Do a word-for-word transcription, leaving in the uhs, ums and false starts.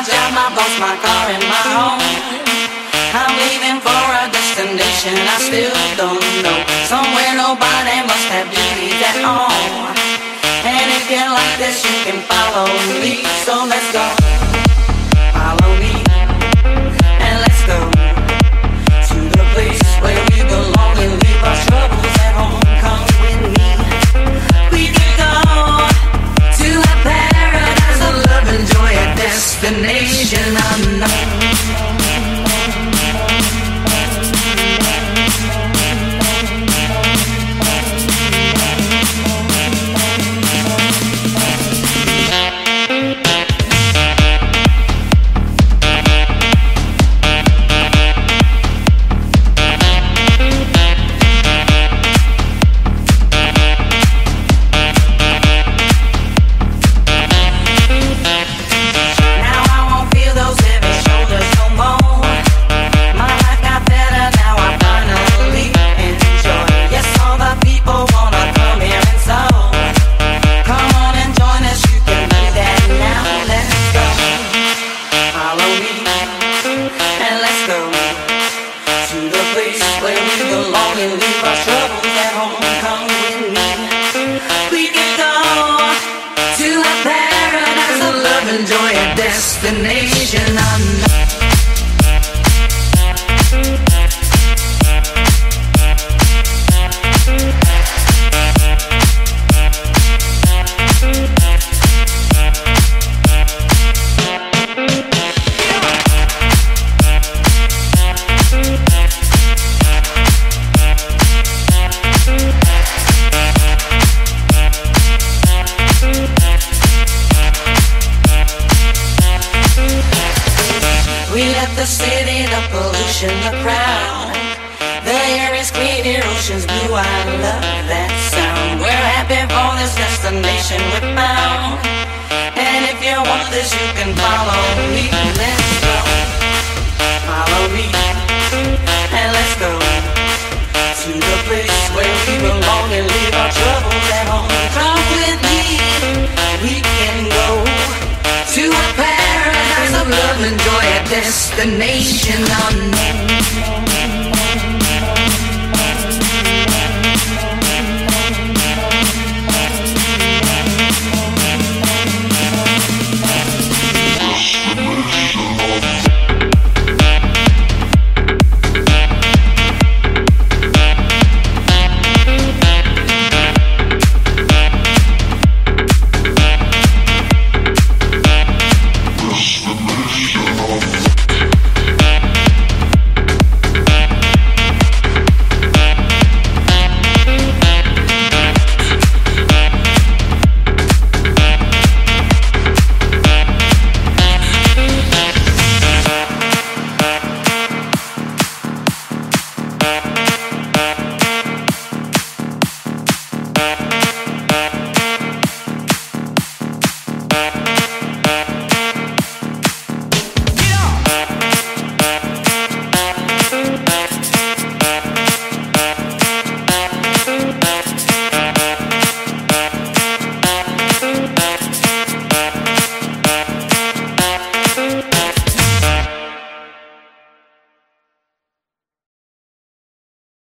job, my boss, my car, and my home. I'm leaving for a destination I still don't know. Somewhere nobody must have duties at all. And if you like this, you can follow me. So let's go. Follow me. And let's go to the place where we belong and leave our troubles at home. Come with me. We can go to a paradise of love and joy, a destination unknown. Destination unknown. We left the city, the pollution, the crowd. The air is clean, your ocean's blue, I love that sound. We're happy for this destination we found. And if you want this, you can follow me. Let's go. Follow me. And let's go to the place where we belong and leave our troubles at home. Come with me. We can go to a paradise of love and joy, a destination unknown.